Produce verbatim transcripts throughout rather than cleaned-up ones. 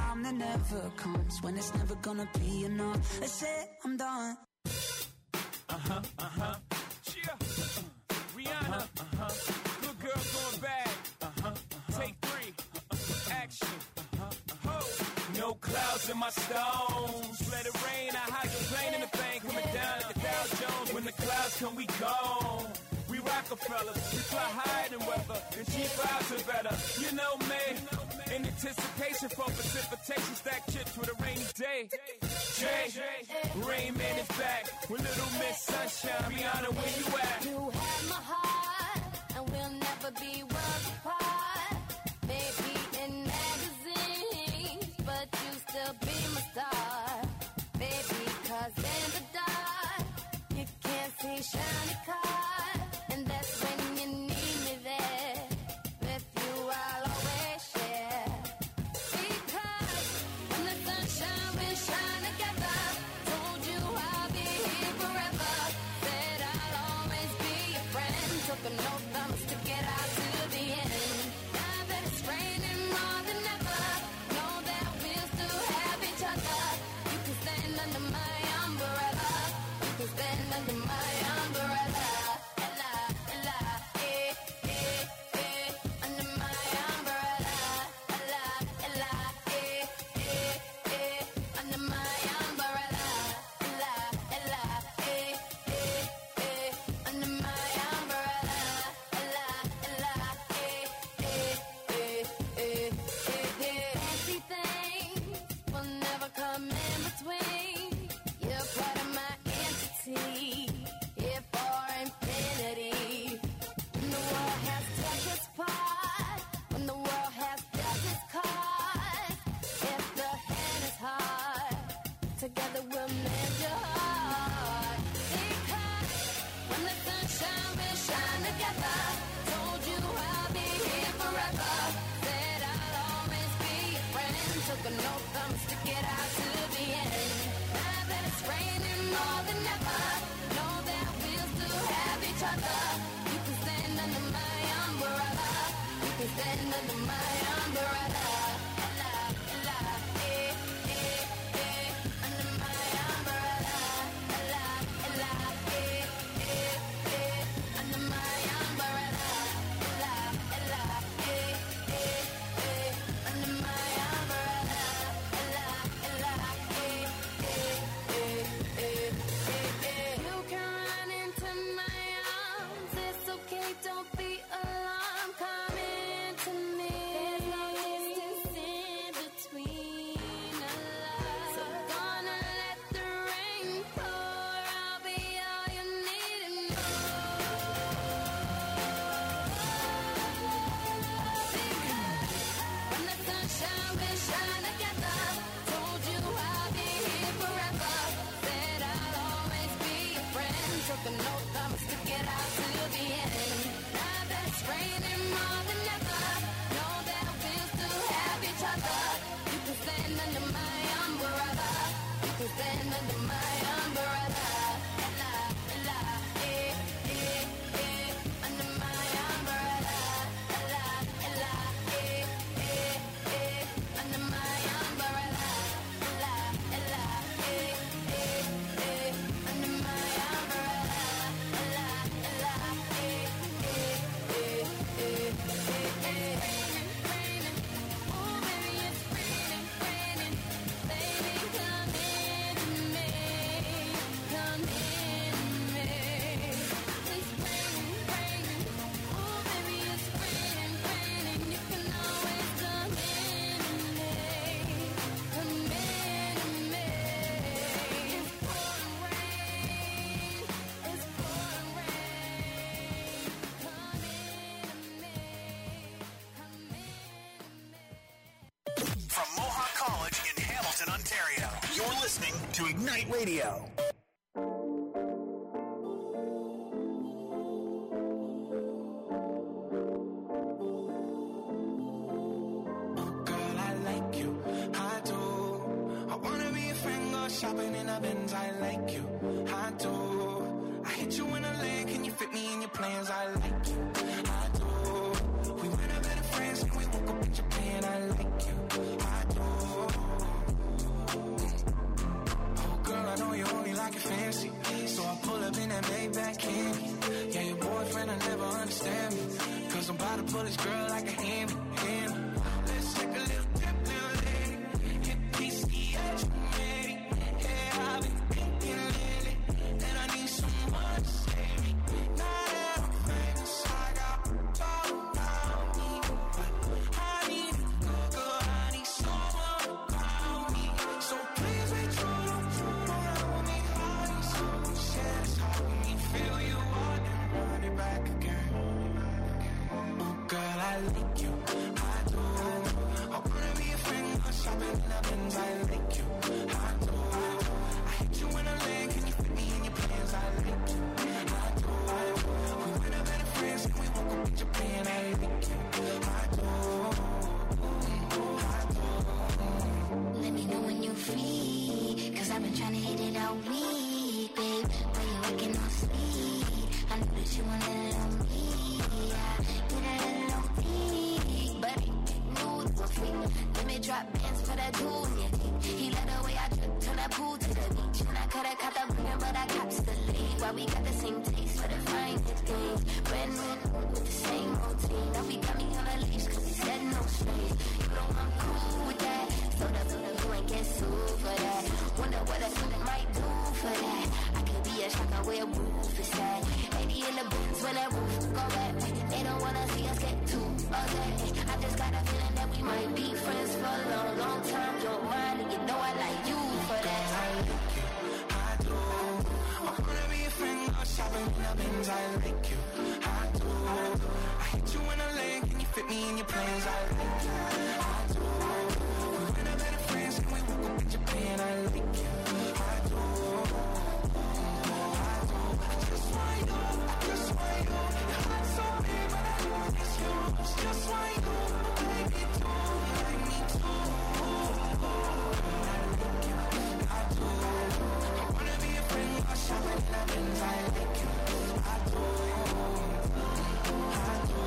time that never comes, when it's never gonna be enough. That's it, I'm done. Uh-huh, uh-huh. Yeah. Uh-huh. Rihanna. Uh-huh. Good girl going bad. Uh-huh. Uh-huh. Take three. Uh-huh. Action. Uh-huh. Uh-huh. No clouds in my stones. Let it rain. I hydroplane in the thing coming down like a Dow Jones. When the clouds come, we gone. We Rockefellers, we fly higher than weather, and G fives are better. You know me, in anticipation for precipitation, stack chips with a rainy day. Jay, Rain Man is back with Little Miss Sunshine. Rihanna, where you at? You have my heart, and we'll never be worlds apart. Maybe in magazines, but you still be my star. Baby, cause in the dark, you can't see shiny cars. And that's when you need me there. With you I'll always share. Because when the sunshine will shine together, told you I'll be here forever. Said I'll always be your friend. Took an oath I'ma stick it out to the end. Now that it's raining more than ever, know that we'll still have each other. You can stand under my umbrella. You can stand under my umbrella. Together we'll mend your heart. Because when the sunshine will shine together, told you I'll be here forever. Said I'll always be your friend. Took an oath I'ma stick it out to the end. Now that it's raining more than ever, know that we'll still have each other. You can stand under my umbrella. You can stand under my umbrella. Ella, Ella, eh, eh. Took an oath, I'ma stick it out to the end. Now that it's raining more than ever, know that we'll still have each other. You can stand under my umbrella. You can stand under my umbrella. Ella, Ella, eh, eh, eh, under my umbrella. Ella, Ella, eh, eh, eh, under my umbrella. Ella, Ella, eh, eh, eh, under my umbrella. Ontario. You're listening to Ignite Radio. Oh, girl, I like you. I do. I wanna be a friend, go shopping in a Benz. I like you. I do. I hit you in a lane. Can you fit me in your plans? I like you. I do. We went a better friends and we woke up in Japan. I like you. I do. this girl like a hand, hand. Let's take a little dip, little lady. Hit P C H, maybe. Yeah, I've been thinking lately that I need someone to save me. Now that I'm famous, I got all around me. I need a good girl, I need someone around me. So please be true, around me. I need someone to share this heart with me. Feel you are, then run it back again. Oh girl, I like you, I do. I wanna be a friend, I'm shopping in the Benz. I like you, I do. I hit you in a lane, can you fit me in your plans? I like you, I do. We went up better friends, and we woke up in Japan. I like you, I do, I do. Let me know when you're free, cause I've been trying to hit it all week, babe. When you're working on speed, I know that you want a little me. Yeah, get a little deep, but new to free. Let me drop bands for that tool in your teeth. He let the way I drip, turn that pool to the beach. And I coulda caught the bringer, but I cops the lead. Why we got the same taste for the finest things. Brand new with the same routine. Now we got me on a leash, cause he said no strings. You know I'm cool with that. So the so the you ain't get sued for that. Wonder what a student might do for that. I could be a shocker where roof is at. eighty in the bins when that roof go back. They don't wanna see us get too upset. I just got a feeling that we might be friends for a long, long time. Don't mind, and you know I like you for that. I like you, I do. I wanna be a friend, I'm shopping in the Benz. I like you, I do. I hit you in a lane, can you fit me in your plans? I like you, I do. We went up better friends, and we woke up in Japan. I like you, I do, I do. I just want you, I just want you. Your heart's so big, but I know it's yours. Just want you, baby, too, like me too. I like you, I do. I wanna be a friend, I'm shopping in the Benz. I like you, I do, I do.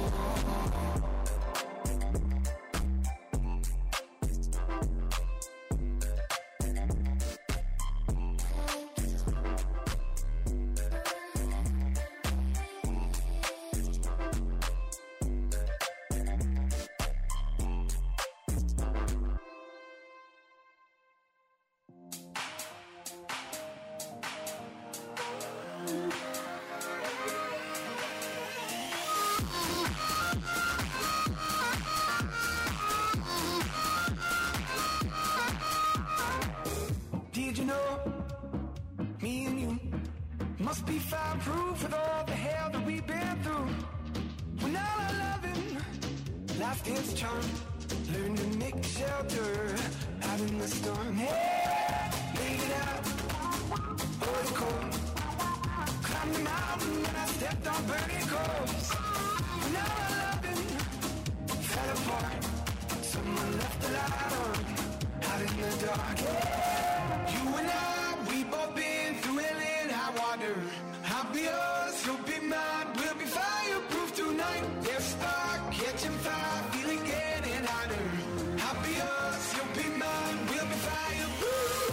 Did you know, me and you must be fireproof with all the hell that we've been through. When all our loving, life gets charmed, learn to make shelter out in the storm. Hey, made it out, oh the cold, climbed the mountain and I stepped on burning coals. When all our loving fell apart, someone left the light on, out in the dark. Hey. You and I, we both been through hell and high water. I'll be yours, you'll be mine. We'll be fireproof tonight. There's a spark, catching fire, feeling getting hotter. I'll be yours, you'll be mine. We'll be fireproof.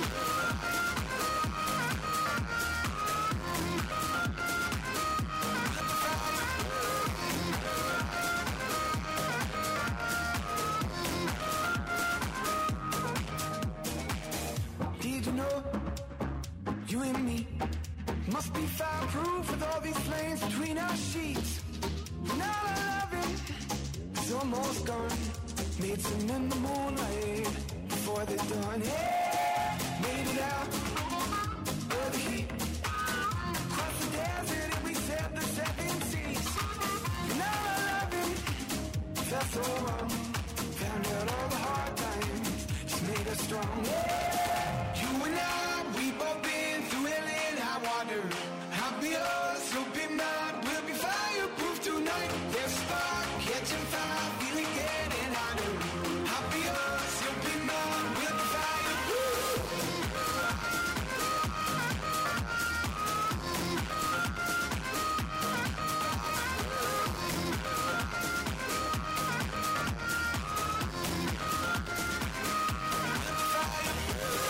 Did you know, you and me must be fireproof with all these flames between our sheets. Now our loving is almost gone. Made some in the moonlight before the dawn. Yeah, made it out of the heat. Crossed the desert and we sailed the seven seas. Now our loving felt so wrong. Found out all the hard times just made us strong. Yeah. You and I, we both been through hell and high water. I'll be yours, you'll be mine. We'll be fireproof tonight. There's a spark, catching fire, feeling getting hotter. I'll be yours, you'll be mine. We'll be fireproof. We'll be fireproof.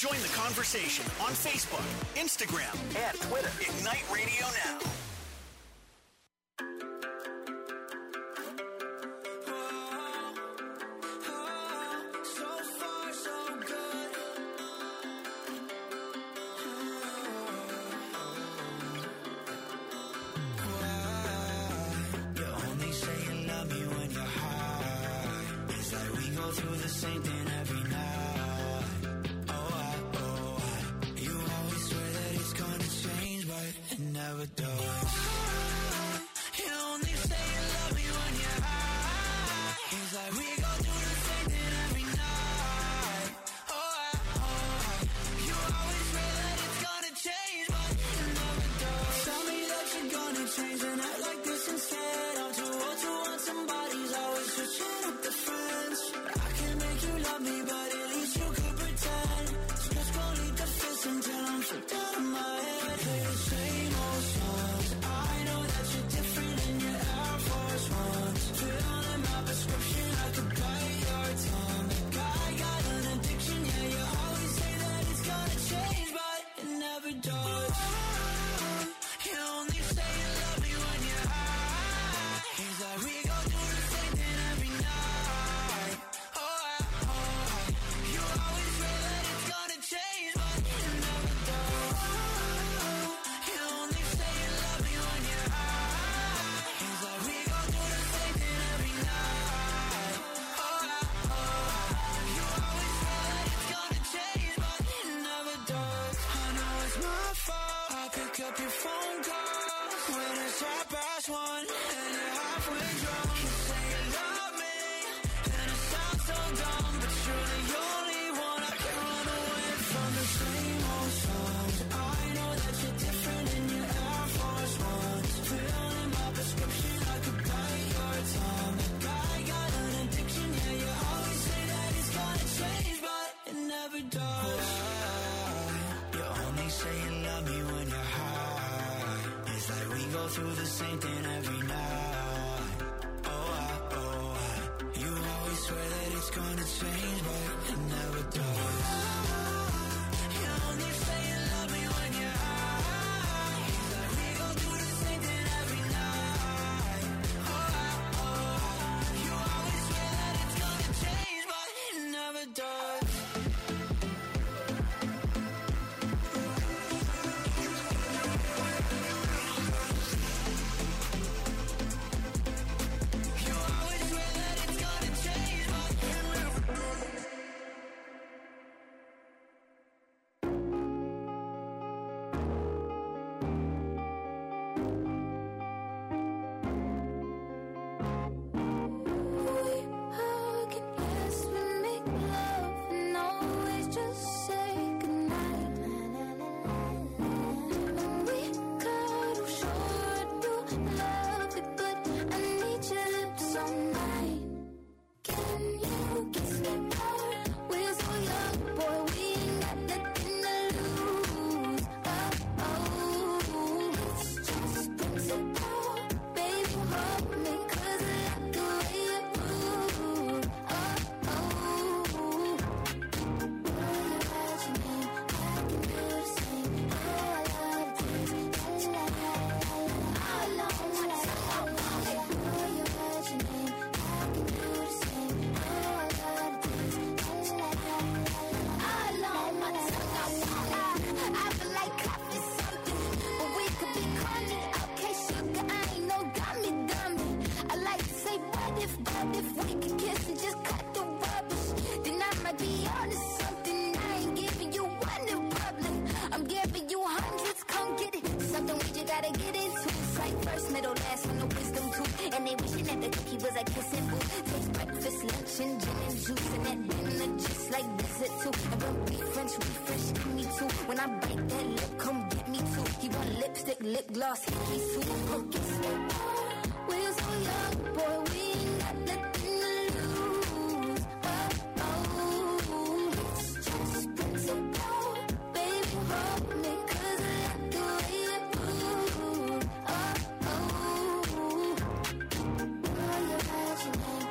Join the conversation on Facebook, Instagram, and Twitter. Ignite Radio Now. Through the same thing every night. Oh, I, oh, I. You always swear that it's gonna change, but it never does. You only say you love me when you're high. It's like we go through the same thing every night. Oh, I, oh, I. You always swear that it's gonna change, but it never does.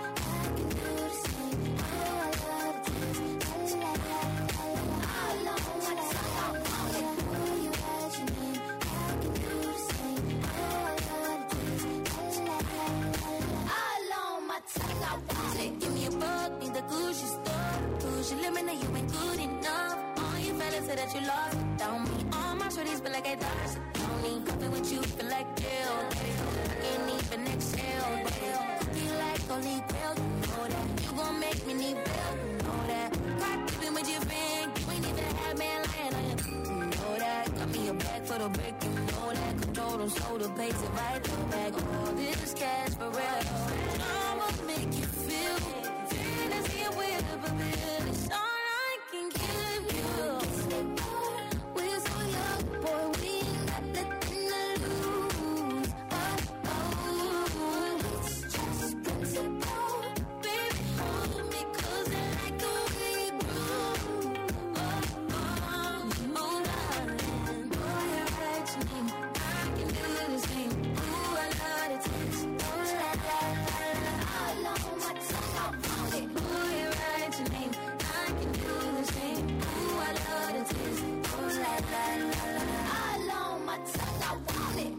I love push your limit, now you ain't good enough. All your fellas say that you lost without me. All my shorties feel like I lost. Don't need coffee with you, feel like jail. I can't even exhale. Feel like holy grail, you know that. You gon' make me need bail, you know that. Caught sleeping with your friend, you ain't even had man lying on you. You know that. Got me a bag for the brick, you know that. Control them soda plates if I throw back all this cash for real. I'ma make you feel fantasy with a bill. It's all I can give you. We're so young, boy, we ain't got nothing to lose. Oh, oh, it's just principle. Baby, hold me close and like the way you groove. Oh, oh, oh, darling, boy, I write your name. I can do the same. Ooh, I love the taste. Oh, la, la, la, la, all on my tongue, I want it. Boy, I write your name. I can do the same. Ooh, I love the taste. Oh, la, la, la, la, all on my tongue, I want it.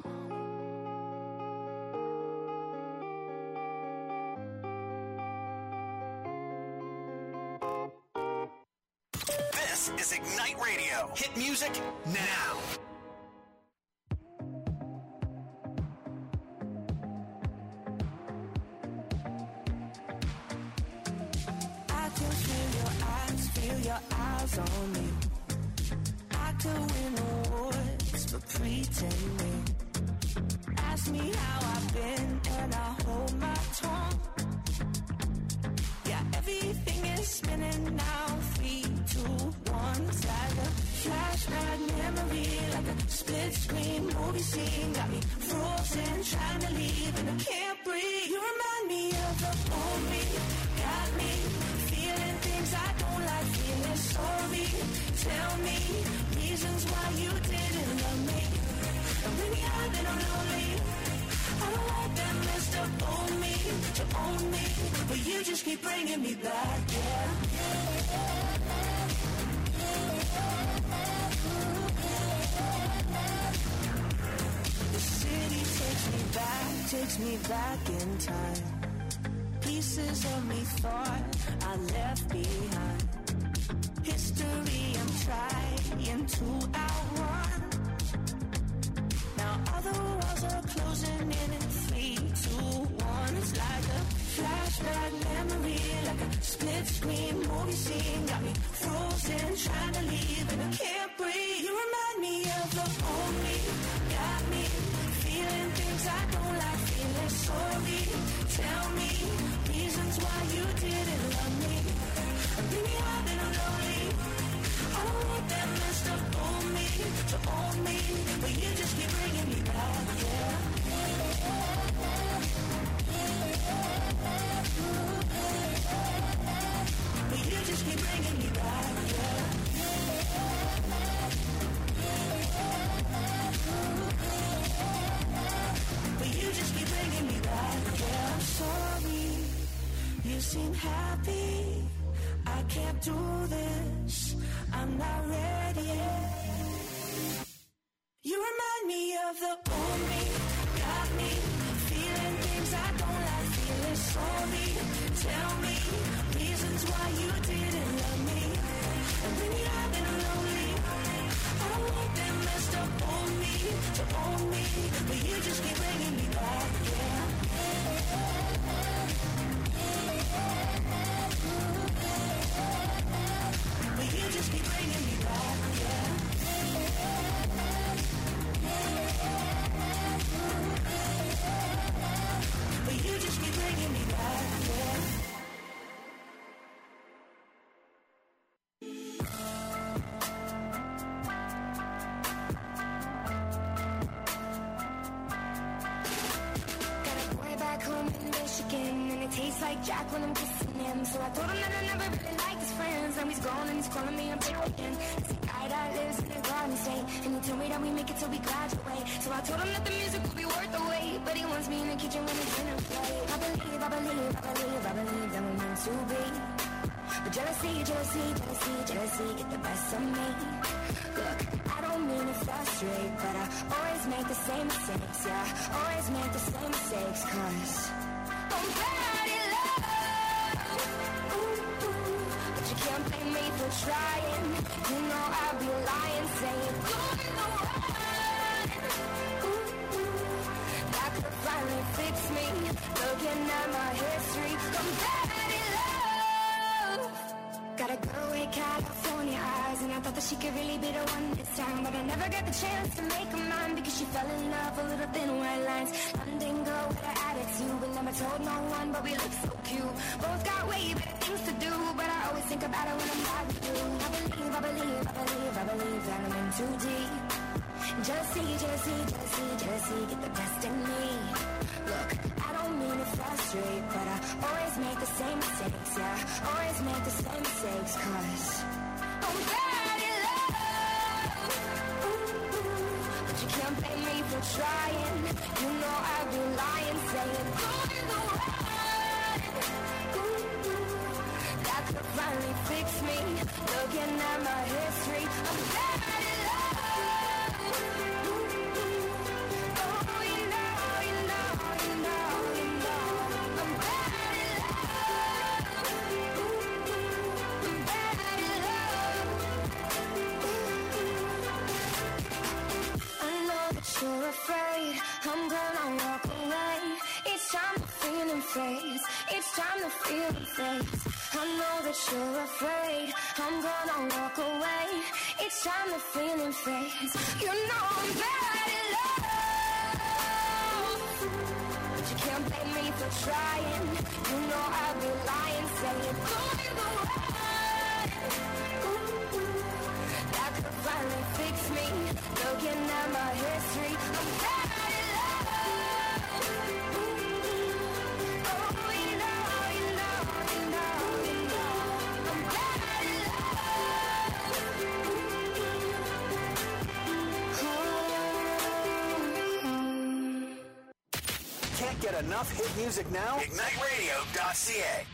This is Ignite Radio. Hit music now. I can feel your eyes, feel your eyes on me. I could win awards for pretending. Ask me how I've been and I hold my tongue. Yeah, everything is spinning now. Three, two, one. It's like a flashback memory, like a split screen movie scene. Got me frozen, trying to leave and I can't breathe. You remind me of the old me. Got me feeling things I don't like feeling. Sorry, tell me reasons why you didn't love me. And when you've been lonely, I don't want that messed up on me to own me, but you just keep bringing me back, yeah. The city takes me back, takes me back in time. Pieces of me thought I left behind. History I'm trying to outrun. Now all the walls are closing in in three, two, one. It's like a flashback memory, like a split screen movie scene. Got me frozen, trying to leave and I can't breathe. You remind me of the old me. Got me feeling things I don't like feeling. Sorry, tell me reasons why you didn't love me. And baby, I've been lonely. I don't want that messed up on me to own me, but you just keep bringing me back, yeah. But you just keep bringing me back, yeah. But you just keep bringing me back, yeah. I'm sorry, you seem happy. I can't do this, I'm not ready. You remind me of the old me. Got me feeling things I don't like feeling. Sorry, tell me reasons why you didn't love me. And when you've been lonely, I don't want that messed up on me to own me, but you just keep bringing me back, yeah. But you just keep bringing me back, yeah. But you just keep bringing me back, yeah. Got a boy back home in Michigan, and it tastes like Jack when I'm kissing him. So I told him that I never really liked his friends. Now he's gone and he's calling me a bitch again. It's the guy that lives in the Garden State, and he told me that we make it till we graduate. So I told him that the music will be worth the wait, but he wants me in the kitchen when it's dinner plate. I believe, I believe, I believe, I believe that we're meant to be. But jealousy, jealousy, jealousy, jealousy get the best of me. Look, I don't mean to frustrate, but I always make the same mistakes, yeah. Always make the same mistakes, cause I'm bad in love. Ooh, ooh, but you can't trying. You know I'll be lying, saying going the run. Ooh, ooh, that could finally fix me. Looking at my history, I'm bad in love. Got a girl with California eyes, and I thought that she could really be the one this time, but I never got the chance to make her mine because she fell in love with little thin white lines. London girl with her attitude, but never told no one, but we look so cute. Both got way better things to do, but I always think about it when I'm not with you. I believe, I believe, I believe, I believe that I'm in too deep. Jealousy, jealousy, jealousy, jealousy, get the best in me. Look, I don't mean to frustrate, but I always make the same mistakes, yeah. Always make the same mistakes, cause I'm bad in love. Ooh, ooh, but you can't blame me for trying. You know I'd be lying, saying going the run. Ooh, ooh, that could finally fix me. Looking at my history, I'm bad in love. You're afraid I'm gonna walk away. Each time the feeling fades, each time the feeling fades. I know that you're afraid I'm gonna walk away. Each time the feeling fades, you know I'm bad in love. But you can't blame me for trying. You know I'll be lying, saying going the run. Ooh, ooh, that could finally fix me. Looking at my history, I'm bad in love. Oh, you know, you know, you know, you know, I'm bad in love. Can't get enough hit music now? Ignite Radio dot C A.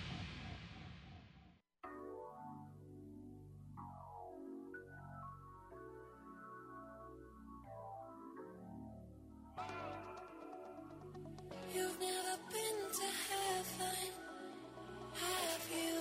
You've never been to heaven, have you?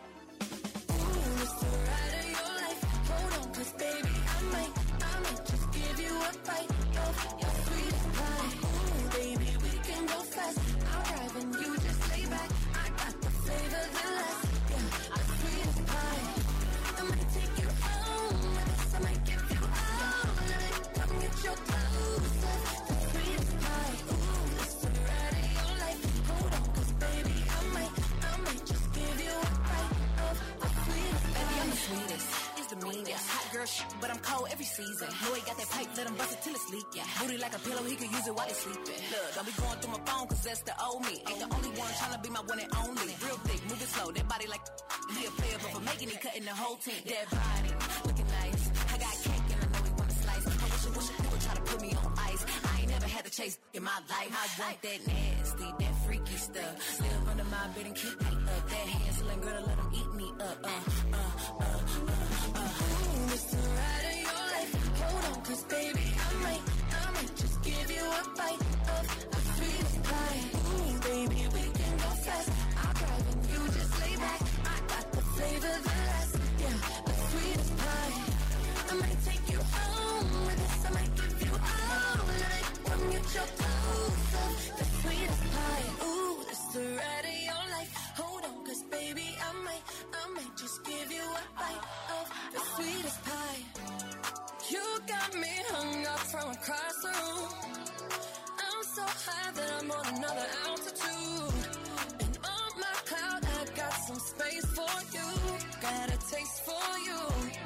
Ooh, it's the ride of your life. Hold on, cause baby, I might, I might just give you a bite of your sweetest pie. Ooh, baby, we can go fast. I'll drive and you just lay back. I got the flavor that lasts, yeah, the sweetest pie. I might take you home with us, I might give you all of it. Come get your clothes off, the sweetest pie. Ooh, it's the ride of your life. Hold on, cause baby, I might, I might just give you a bite of the sweetest pie. Baby, I'm the sweetest, it's the meanest. Hot girl shit, but I'm cold every season. Know he got that pipe, let him bust it till it's leak, yeah. Booty like a pillow, he could use it while he's sleeping. Look, don't be going through my phone, cause that's the old me. Ain't the only one tryna be my one and only. Real thick, moving slow, that body like he a player, but for making it, cutting the whole team. That body, looking nice. I got cake and I know he wanna slice. I wish I wish people try to put me on ice. I ain't never had to chase in my life. I want that nasty, that freaky stuff. Live under my bed and keep me up. That Hansel girl, let him eat me up. Uh, uh, uh, uh, uh. Ooh, it's the ride of your life. Hold on, cause baby, I might, I might just give you a bite of the sweetest pie. Ooh, baby, we can go fast. I'll drive and you just lay back. I got the flavor that lasts, yeah, the sweetest pie. I might take you home with us, I might give you all of it. Come get your clothes off, the sweetest pie. Ooh, it's the ride of your life. Hold on, cause baby, I might, I might just give you a bite of the sweetest pie. You got me hung up from across the room. I'm so high that I'm on another altitude. And on my cloud, I got some space for you. Got a taste for you.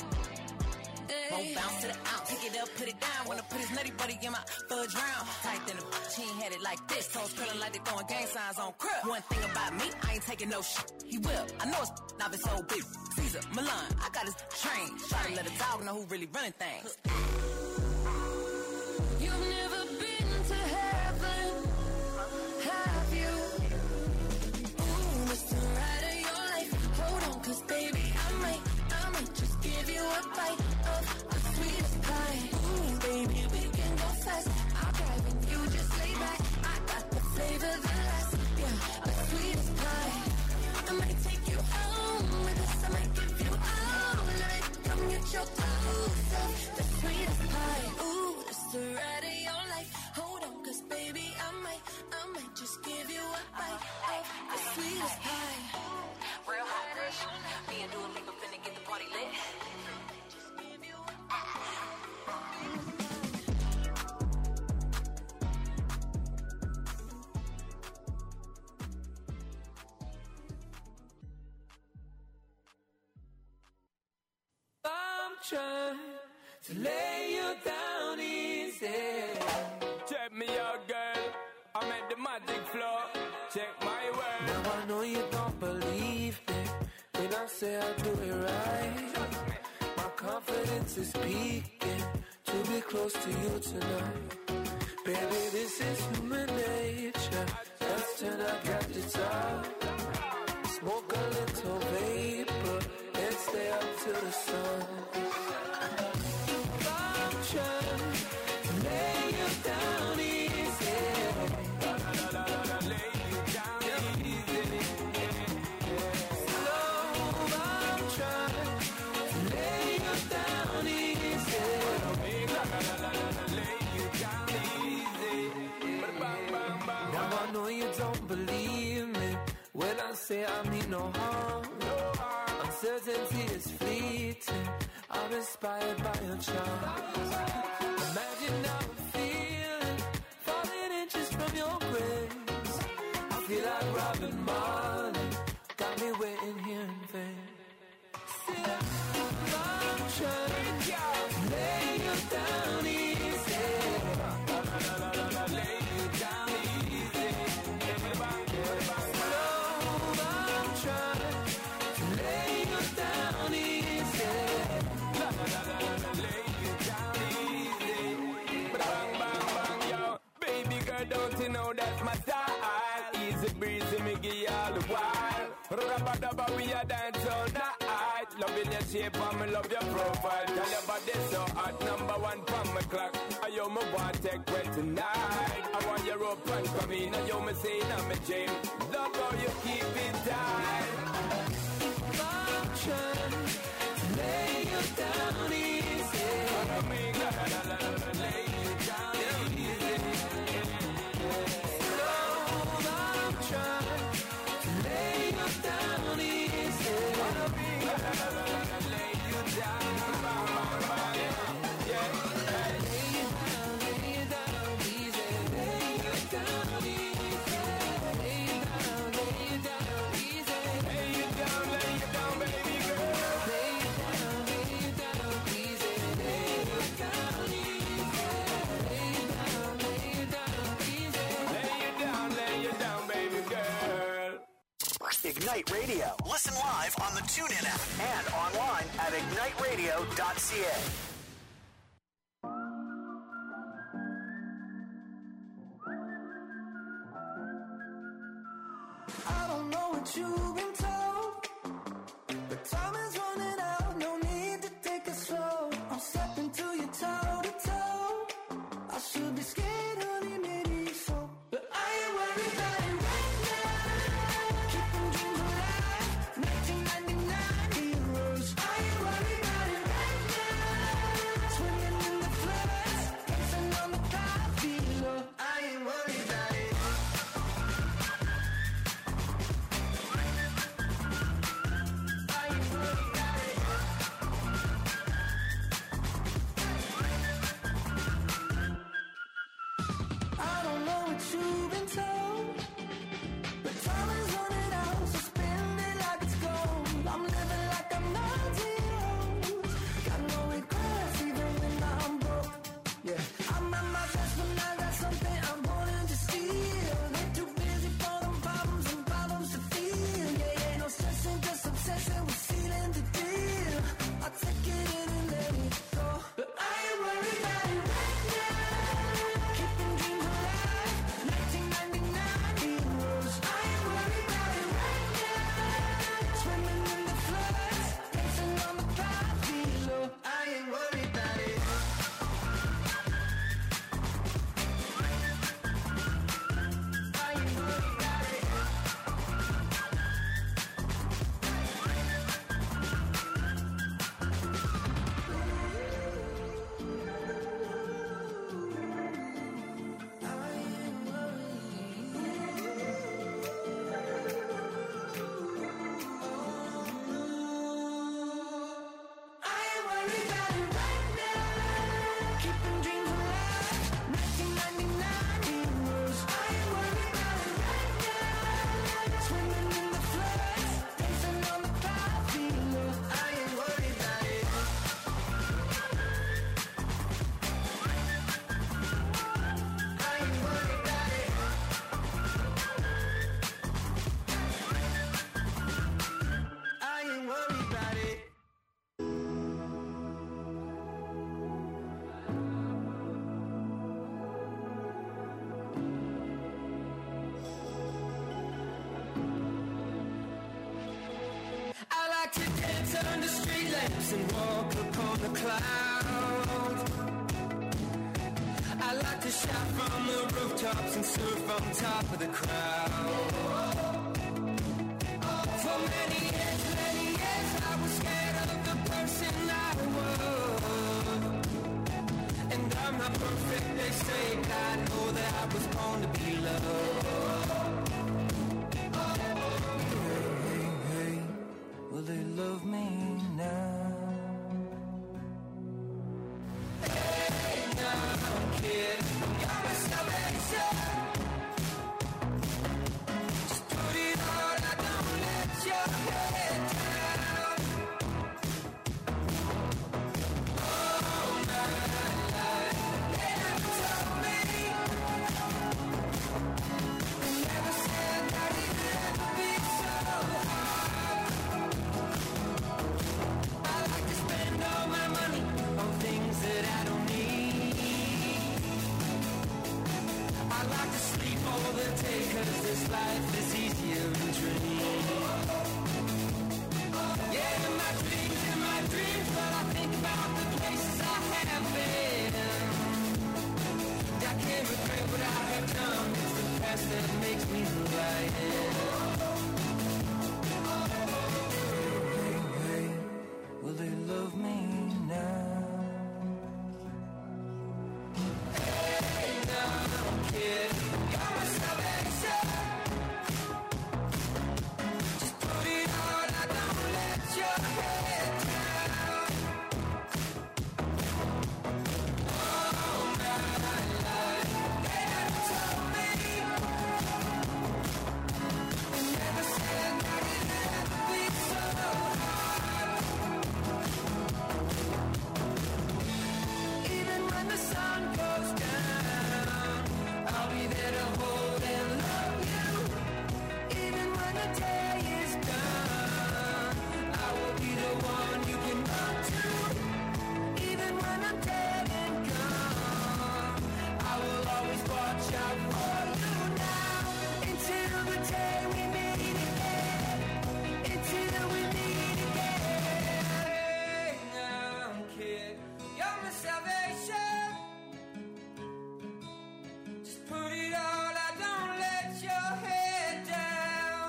Won't bounce to the ounce. Pick it up, put it down. Wanna put his nutty buddy in my fudge round. Tight than a she ain't had it like this. Toes curling like they throwing gang signs on crib. One thing about me, I ain't taking no shit. He will. I know it's not been so big. Caesar, Milan, I got his train. Try to let a dog know who really running things. You've never been to heaven, have you? Ooh, it's the ride of your life. Hold on, cause baby, I might, I might just give you a bite of the sweetest pie. Ooh, baby, we can go fast. I'll drive and you just lay back. I got the flavor that lasts, yeah, the sweetest pie. I might take you home with us, I might give you all of it. Me and Dua Lipa finna get the party lit. I'm trying to lay you down easy. Check me out, girl. I'm at the magic floor. Check my word. Now I know you don't believe me when I say I do it right. My confidence is peaking to be close to you tonight. Baby, this is human nature. Let's turn up at the top. Smoke a little vapor and stay up till the sun. I'm trying to lay you down easy. Lay you down easy. Slow, I'm trying to lay you down easy. Lay you down easy. Now I know you don't believe me when I say I mean no harm. Uncertainty is fleeting. I'm inspired by your charms. Imagine how I'm feeling, falling inches from your grace. I feel like Robin Marley, got me waiting here in vain. See, I'm trying to lay you down easy. Lay you down easy. Slow, I'm trying to lay you down easy. Lay you down easy. Bang, bang, bang, yo. Baby girl, don't you know that's my style? Easy breezy, me give you all the while. Rubba dubba, we a dance all night. Loving your shape, and me love your profile. Tell your body so hot, number one from my clock. I yo me want take wet tonight. I want your rope and come in. I yo me say I'm a gym. Love how you keep it tight. I'm trying to lay you down easy. Lay you down easy. Slow, I'm trying to lay you down easy. Lay you down, yeah. Lay you down, lay you down easy. Lay you down easy. Lay you down, lay you down easy. Lay you down, lay you down, baby girl. Lay you down, lay you down easy. Lay you down easy. Lay you down, lay you down easy. Lay you down, lay you down, baby girl. Ignite Radio. Listen live on the TuneIn app and online at ignite radio dot c a. I don't know what you've been told, but time is running out. No need to take it slow. I'm stepping to you toe to toe. I should be scared, honey, maybe so, but I ain't worried about it right now. Keeping dreams alive, nineteen ninety-nine heroes. I ain't worried about it right now. Swimming in the floods, dancing on the cloud below. I ain't worried about it. I don't know what you've been told, lamps and walk upon the clouds. I like to shout from the rooftops and surf on top of the crowd. For many years, many years, I was scared of the person I was. And I'm not perfect, they say, but I know that I was born to be loved. Hey, hey, hey, will they love me now? Hey, now, kid, you're my salvation. Just put it all out, don't let your head down. All night, they never told me, they never said that it would ever be so hard. I like to spend all my money on things that I don't need. I like to sleep all the day, cause this life is easier than dream. Yeah, in my dreams, in my dreams, but I think about the places I have been. I can't regret what I have done, it's the past that makes me who I am. Hey, hey, will they love me now? Hey, now, kid, you're my salvation. Just put it all out, don't let your head down. All night, they never told me, they never said that it would ever be so hard. Even when the sun goes down, I'll be there to hold and love you. Even when the day is done, I will be the one you can run to. Even when I'm dead and gone, I will always watch out for you now. Until the day we meet again, until we meet again. Hey now, kid, you're my salvation. Just put it all out, don't let your head down.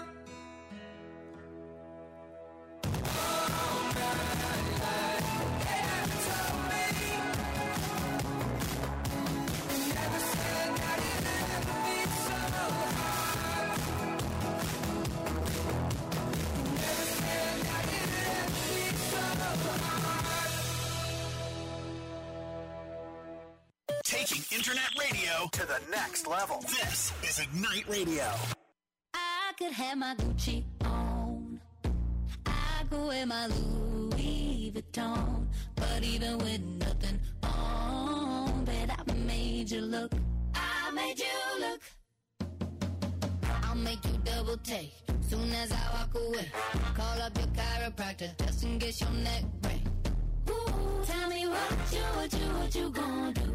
All night, they never told me, they never said that it would ever be so hard. They never said that it would ever be so hard. Taking internet radio to the next level. This is Ignite Radio. I could have my Gucci on, I could wear my Louis Vuitton, but even with nothing on, bet I made you look, I made you look. I'll make you double take, soon as I walk away. Call up your chiropractor, just in case your neck break. Ooh, tell me what you, what you, what you gonna do?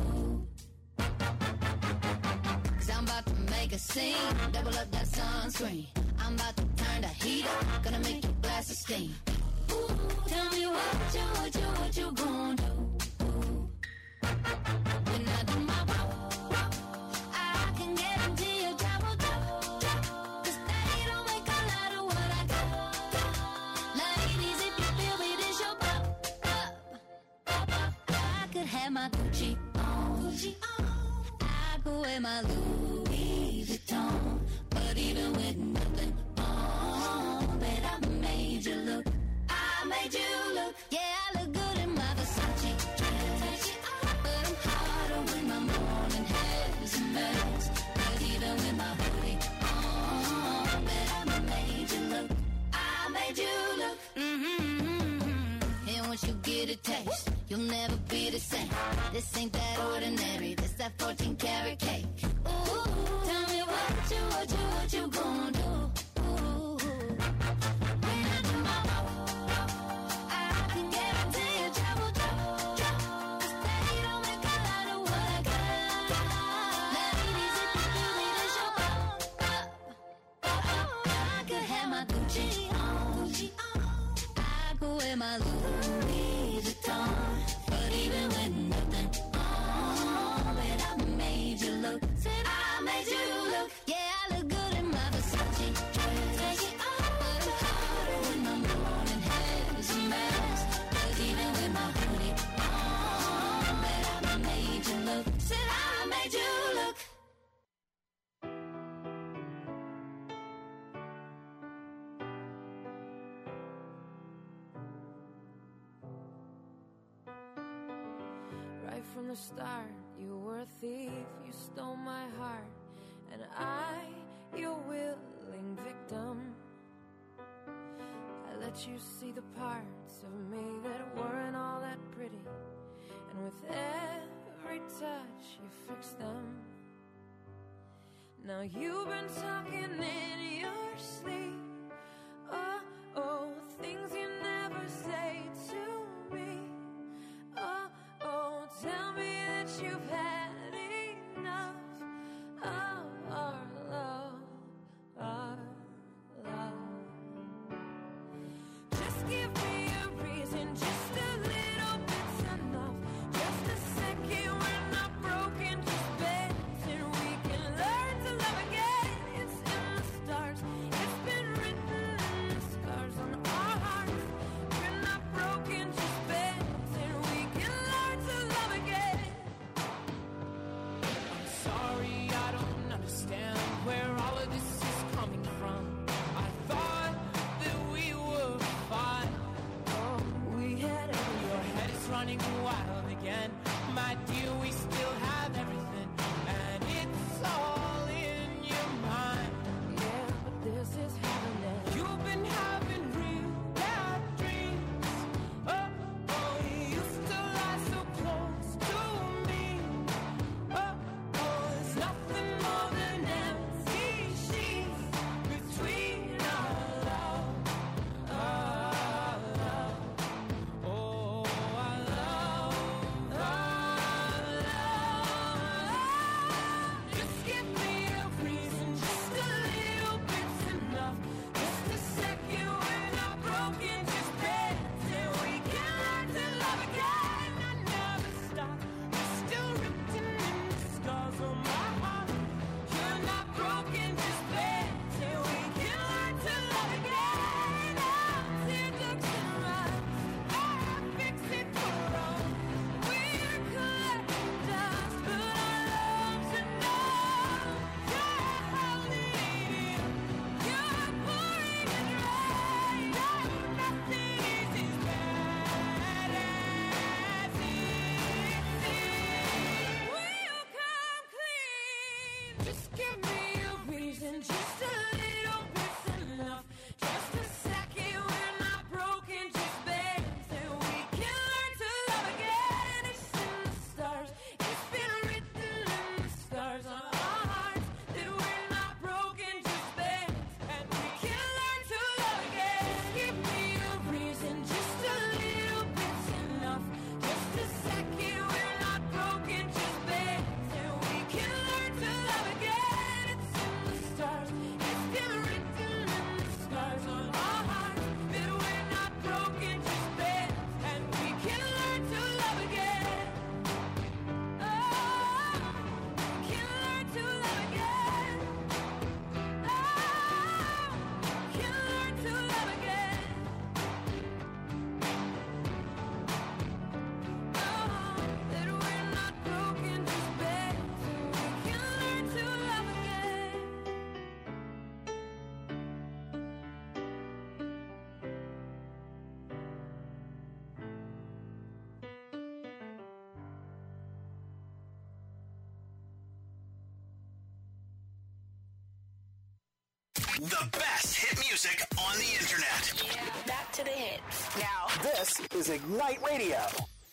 Cause I'm about to make a scene, double up that sunscreen. I'm about to turn the heat up, gonna make your glasses steam. Ooh, tell me what you, what you, what you gonna do? Ooh. When I do my walk, walk, I can guarantee you trouble, trouble, trouble. Cause they don't make a lot of what I got, got. Ladies, if you feel me, this your pop, pop, pop, pop. I could have my Gucci on, Gucci on. I could wear my Louis Vuitton, but even with nothing on, bet I made you look, I made you look. Yeah, I look good in my Versace dress, but I'm hotter when my morning hair is a mess. But even with my hoodie on, bet I made you look, I made you look. Mm-hmm. And once you get a taste, you'll never be the same. This ain't that ordinary, this that fourteen karat cake. Ooh, tell me what you, what you, what you gonna do? Ooh, when I do my walk, I can guarantee you trouble, trouble, trouble. Cause they don't make a lot of what I got. Ladies, if you feel me, this your pop, pop, pop, pop. I could have my Gucci on, Gucci on. I could wear my Louis Vuitton. But even with nothing on, man, I made you look. Said I made you look. Yeah, I look good in my Versace dress. Take it off, but I'm harder when my morning has a mess. But even with my hoodie on, man, I made you look. Said I made you look. Right from the start, you were a thief, you stole my heart, and I, your willing victim. I let you see the parts of me that weren't all that pretty, and with every touch you fixed them. Now you've been talking in your sleep, oh, oh, things you never say to me. Oh, oh, tell me that you've had enough of our love, our love. Just give me a reason, just a little bit's enough. Just a second, we're not broken, just bends, and we can learn to love again. It's in the stars, it's been written in the scars on our hearts. We're not broken, just bends, and we can learn to love again. I'm sorry, I don't understand where all of this is coming from. I thought that we were fine. Oh, we had everything. Your head is running wild again. My dear, we still have everything, and it's all in your mind. Yeah, but this is happening. You've been having real bad dreams. Oh, oh, you used to lie so close to me. Oh, oh, there's nothing more than empty sheets between our love, our love. Oh, our love, our love. Just give me a reason, just a little bit's enough. Just a second, we're not broken, just bends, and we can learn to love again. I never stop, you're still written in the scars on my heart. You're not broken, just bends, and we can learn to love again. Now teardrops in our eyes, I fix it for us. We're collecting dust, but our love's enough. You're holding it in, you're pouring it right. No, nothing is as bad as it seems. Will you come clean? Just give me a reason, just a little bit's enough. Just a second, we're not broken, just bends, and we can learn to love again. It's in the stars, it's been written in the scars on our hearts that we're not broken, just bends, and we can learn to love again. Just give me a reason, just a little bit's enough. Just a second, we're not broken, just bends, and we can learn to love again. It's in the stars, it's been written in the scars on our hearts that we're not broken, just bends, and we can learn to love again. Oh, we can learn to love again. Oh, we can learn to love again. Oh, that we're not broken, just bends, and we can learn to love again. The best hit music on the internet. Back to the hits. Now, this is Ignite Radio.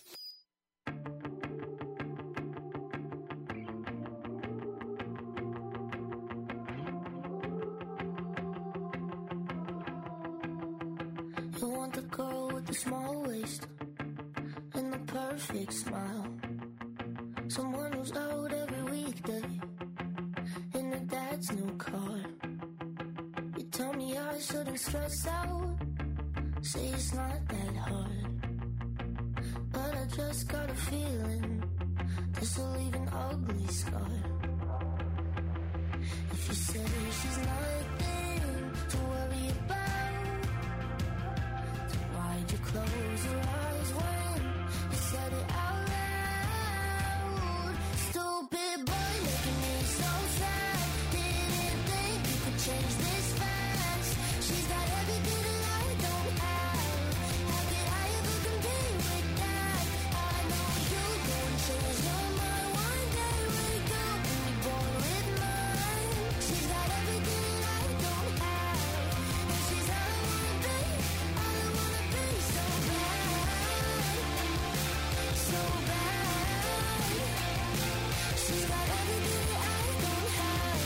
You want the girl with the small waist and the perfect smile. Someone who's out every weekday in her dad's new car. You tell me I shouldn't stress out. Say it's not that hard, but I just got a feeling this will leave an ugly scar. If you say she's nothing to worry about, then why'd you close your eyes when you said it out loud? Stupid boy making me so sad. Didn't think you could change this fast. She's got everything that I don't have. How could I ever compete with that? I know you can change your mind one day. Wake up and be born with mine. She's got everything that I don't have, and she's all I wanna be, all I wanna be. So bad, so bad. She's got everything that I don't have.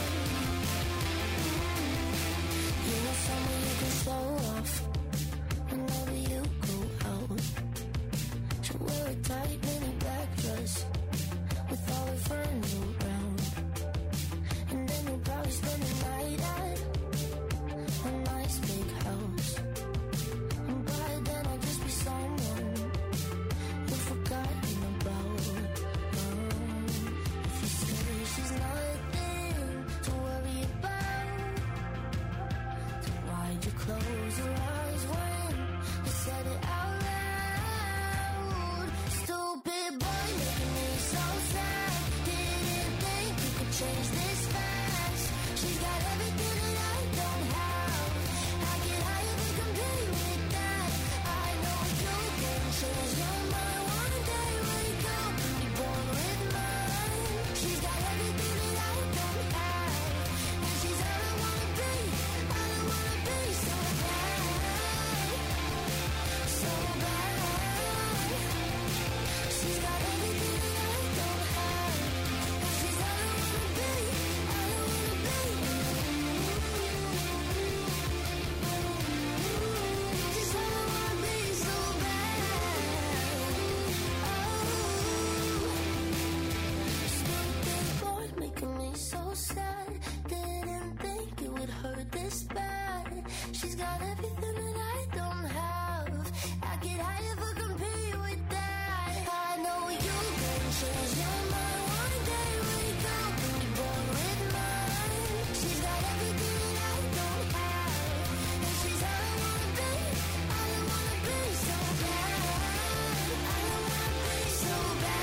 You know someone you can show off whenever you go out. She'll wear a tight mini black dress with all her friends around, and then you'll probably spend the night at a nice big house. And by then I'll just be someone you've forgotten about. Um, if you say she's nothing to worry about, then why'd you close your eyes when you said it out loud? Stupid boy making me so sad. Didn't think you could change this fast. She's got everything that I don't have. How could I ever compete with that? I know you can change your mind one day. Wake up and be born with mine. She's got everything that I don't have, and she's all I wanna be, all I wanna be. So bad, so bad. She's got everything that I don't have, and she's all I wanna be, all I wanna be. She's all I wanna be, so bad. Oh, stupid boy making me so sad. Didn't think it would hurt this bad. She's got everything that I don't have. How could I ever compete with that? I know you can change your mind one day. Wake up and be born with mine. She's got everything that I don't have, and she's all I wanna be, all I wanna be. So bad, all I wanna be. So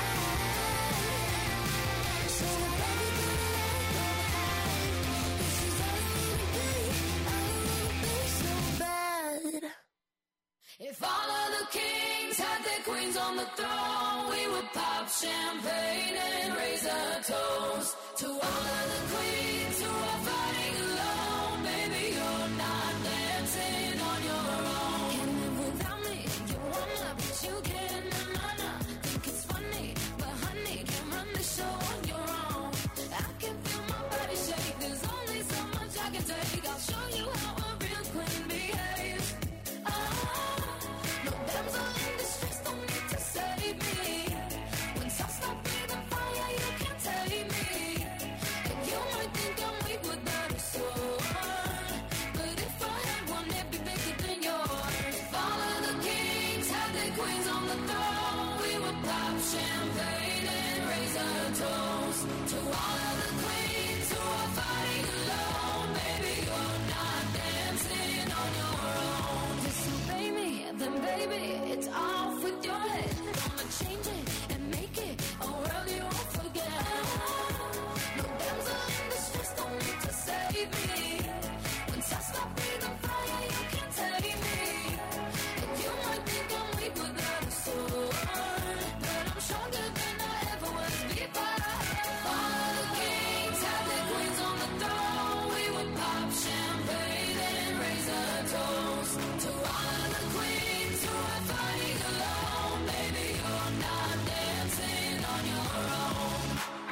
bad. She's got everything that I don't have, and she's all I wanna be, all I wanna be. So bad. If all of the kings had their queens on the throne, we would pop champagne and raise a toast to all of the queens who are fighting alone. Baby, you're not dancing on your own. Can't live without me, you wanna, but you can't. Nah, nah, nah. Think it's funny, but honey, can't run the show on your own. I can feel my body shake, there's only so much I can take. I'll show you how a real queen behaves. Ah, no damsel in distress, don't need to save me. When I stop breathing fire, you can't take me. And you might think I'm weak without a sword, but if I had one, it'd be bigger than yours. If all of the kings had their queens on the throne, we would pop champagne and raise a toast to all of the queens who are fighting alone. Baby, you're not dancing on your own. Disobey me, then baby, it's off with your head. I'ma change it and make it a world you won't forget. No damsel in distress, don't need to save me. When I stop breathing fire, you can't take me. And you might think I'm weak without a sword, but I'm stronger than I ever was before. All of the kings had their queens on the throne. We would pop champagne and raise a toast to all of the queens who are fighting alone. Baby, you're not dancing on your own.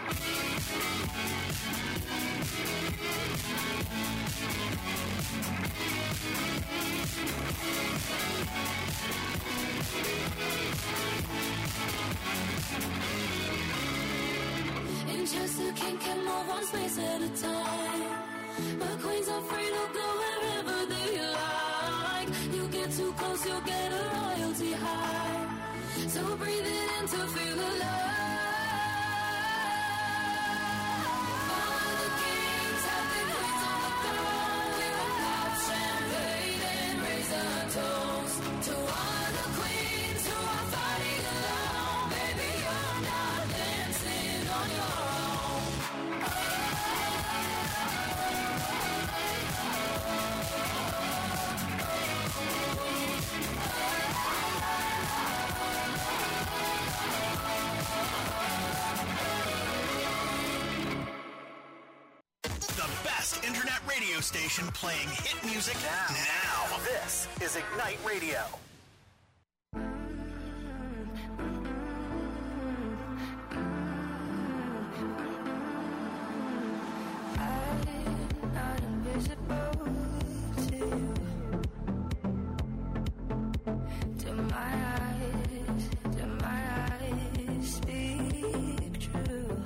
And just a king can move one space at a time, but queens are free to go wherever they like. You get too close close, you'll get a royalty high. So breathe it in to feel the love. All the kings have their queens on the throne. We will pop champagne and raise a toast to all the queens who are fighting alone. Baby, you're not dancing on your own. The best internet radio station playing hit music now. Now. This is Ignite Radio. I'm not invisible to you. Do my eyes, do my eyes speak true?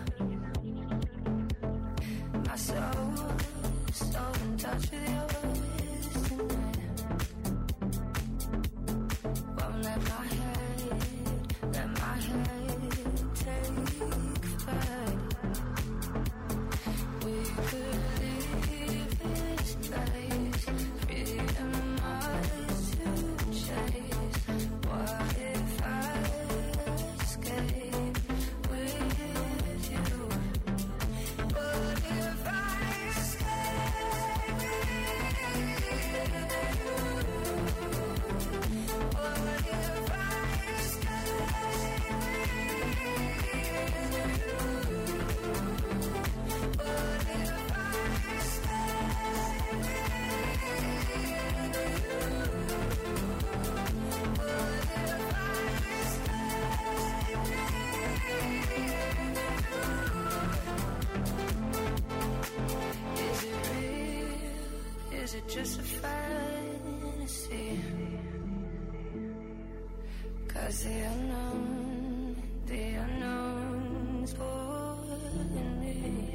My soul, so in touch with yours tonight. Won't let my head, let my head take flight. We could leave this place, freedom ours to chase. What if I escape with you? What if I escape with you? What if I escape Is it real? Is it just a fantasy? 'Cause the unknown, the unknown's pulling me.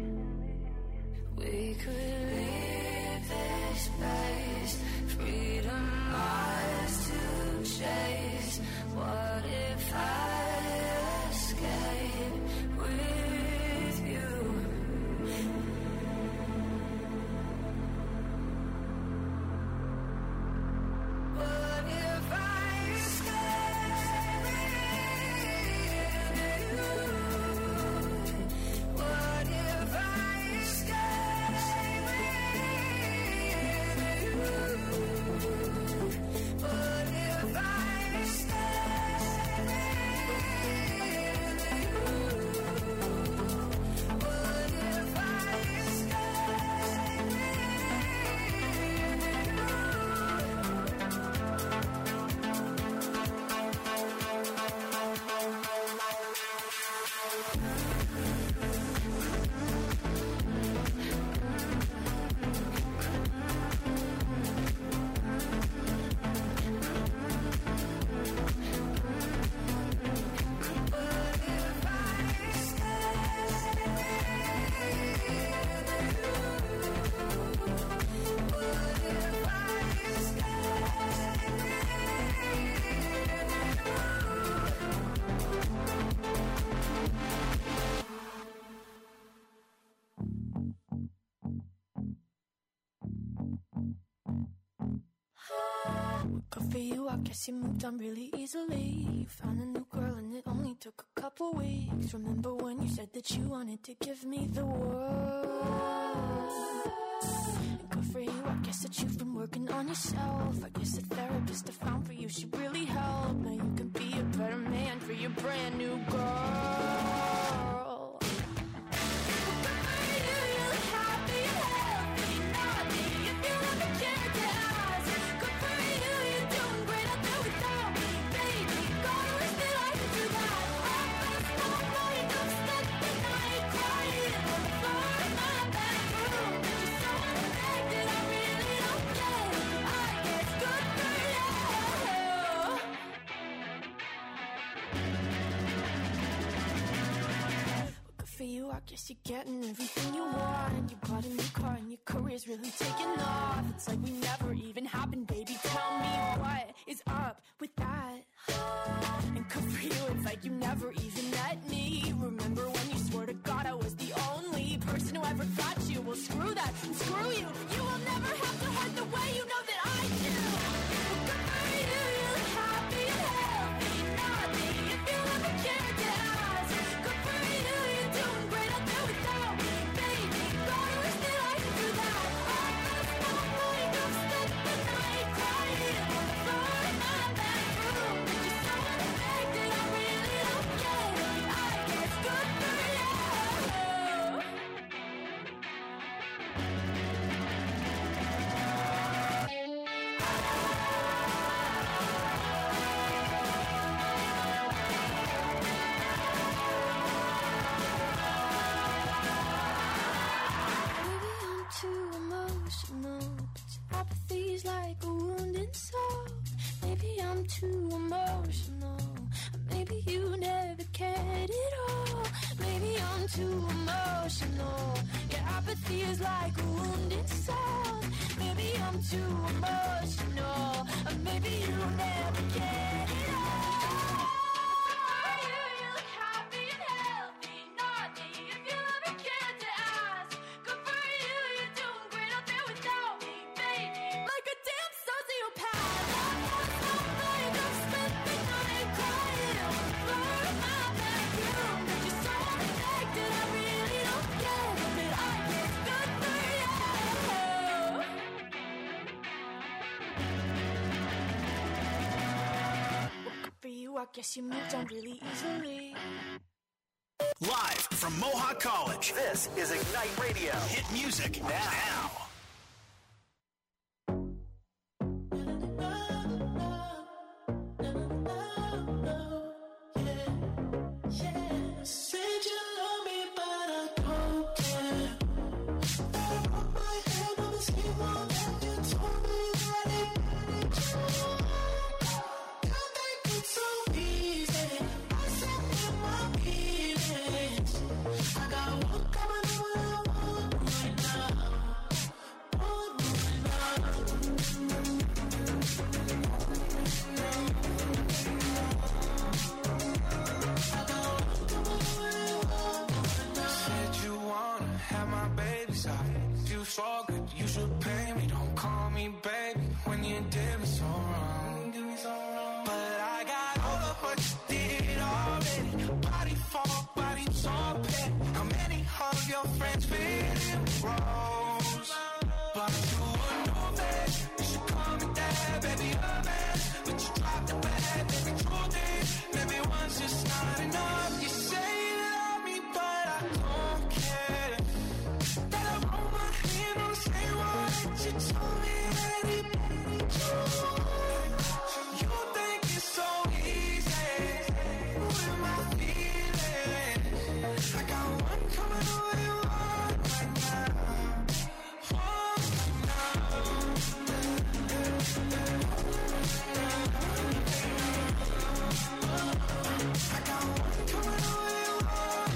We could leave this place, freedom ours to chase. What if I escape with you? What if I escape with you? What if I escape with you? What if I escape with you? What if I escape with you? Good for you, I guess you moved on really easily. You found a new girl and it only took a couple weeks. Remember when you said that you wanted to give me the world? Good for you, I guess that you've been working on yourself. I guess the therapist I found for you should really help. Now you can be a better man for your brand new girl. guess you're getting everything you want. You bought a new car and your career's really taking off. It's like we never even happened, baby. Tell me what is up with that? And good for you, it's like you never even met me. Remember when you swore to God I was the only person who ever got you? Well, screw that and screw you. You will never have to hurt the way you know that I do. Well, good for you, you look happy and healthy. Not me, if you ever cared to ask. Good for you, you're doing great out there without me, baby. God, I wish that I could do that. I lost my mind, I've spent the night crying on the floor in my bedroom. You're so unaffected, I really don't get it. I guess good for you. Maybe I'm too emotional, but your apathy's like a wounded soul. Maybe I'm too emotional, maybe you never cared at all. Maybe I'm too emotional, your apathy is like a wounded soul. Maybe I'm too emotional, maybe you never cared at all. You look happy and healthy, not me, if you ever cared to ask. Good for you, you're doing great out there without me, baby. Like a damn sociopath. I lost my mind, I've spent the night crying on the floor of my bedroom. You're so unaffected, I really don't get it, but I guess good for you. Well, good for you, I guess you moved on really easily. Live from Mohawk College, this is Ignite Radio. Hit music now. Said you love me, but I don't care. I put my hand on the table and you told me that it ain't true. You think it's so easy. I said in my feelings. I got one coming over, one right now. One right now. Said you wanna have my baby side. You so good, you should pay me. Don't call me baby when you did me so wrong. But I got all of what you did already. Body for body, so pet. How many of your friends fit in roles? But you would know that you should call me dad, baby, a man. But you dropped the bag, baby, truth is, maybe one's just not enough. You say you love me, but I don't care. That I roll my hand on the same wall that you told me that it ain't true. You think it's so easy with my feelings. I got one coming over you one right now. One right now. I got one coming over you one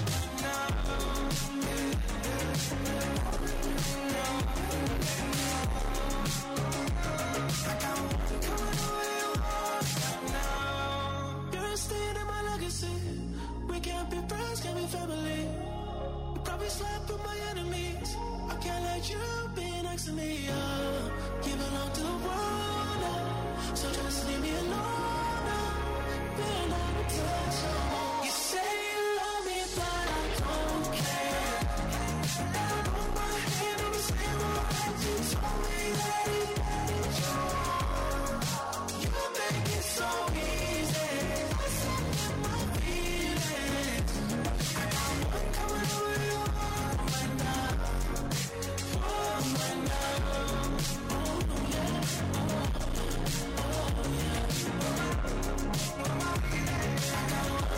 I got one coming over you one now. You're a stain in my legacy. We can't be friends, can't be family. You probably slept with my enemies. I can't let you be next to me. Uh, you belong to the world now. So just leave me alone now. Better not touch you. You say you love me, but I don't care. I put my hand on the same wall that you told me that it ain't true. You think it's so easy. I said in my feelings. I got one coming over you one right now. One right now. Oh yeah. Oh yeah. I got one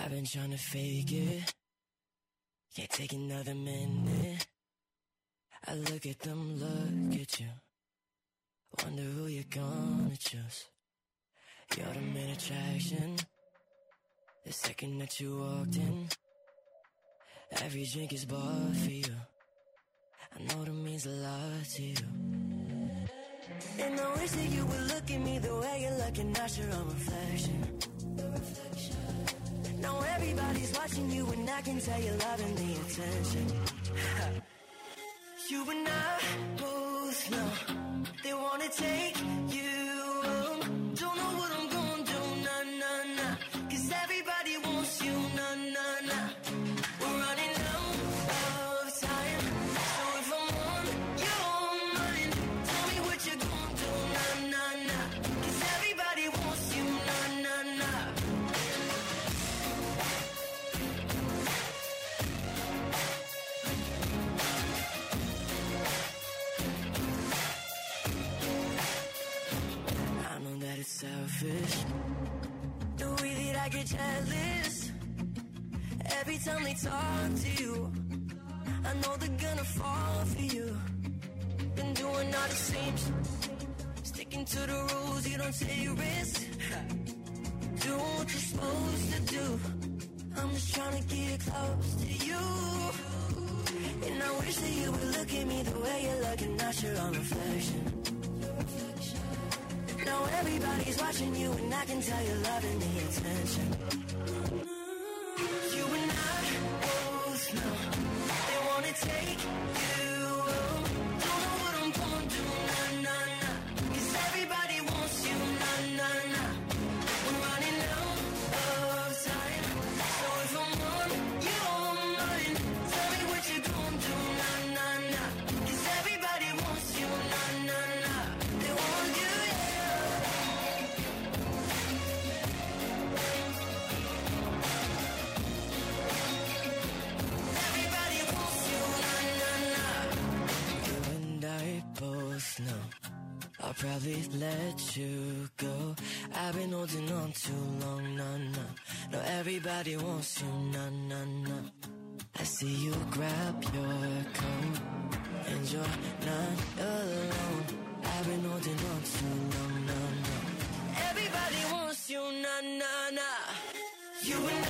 I've been trying to fake it. Can't take another minute. I look at them, look at you. Wonder who you're gonna choose. You're the main attraction. The second that you walked in, every drink is bought for you. I know that means a lot to you. And I wish that you would look at me the way you're looking, not your own reflection. Now everybody's watching you and I can tell you're loving the attention. You and I both know they wanna take you home. Don't know what I'm gonna do, nah, nah, nah. Cause everybody wants you, nah, nah, nah. We're running out of time. So if I'm on your mind, tell me what you're gonna do, nah, nah, nah. Cause everybody wants you, nah, nah, nah. It's selfish, the way that I get jealous every time they talk to you. I know they're gonna fall for you. Been doing all the same, sticking to the rules, you don't take risks. Do what you're supposed to do. I'm just trying to get close to you. And I wish that you would look at me the way you're looking, not your own reflection. Now everybody's watching you and I can tell you're loving the attention. You and I both know they wanna take you home. Don't know what I'm gonna do, nah, nah, nah. Cause everybody wants you, nah, nah, nah. We're running out of time. So if I'm on your mind, tell me what you're gonna do, nah, nah, nah. Cause everybody wants you, nah, nah, nah. They want you. No, I'll probably let you go. I've been holding on too long, nah, nah. No, everybody wants you, nah, nah, nah. I see you grab your coat and you're not alone. I've been holding on too long, nah, nah. Everybody wants you, nah, nah, nah. You and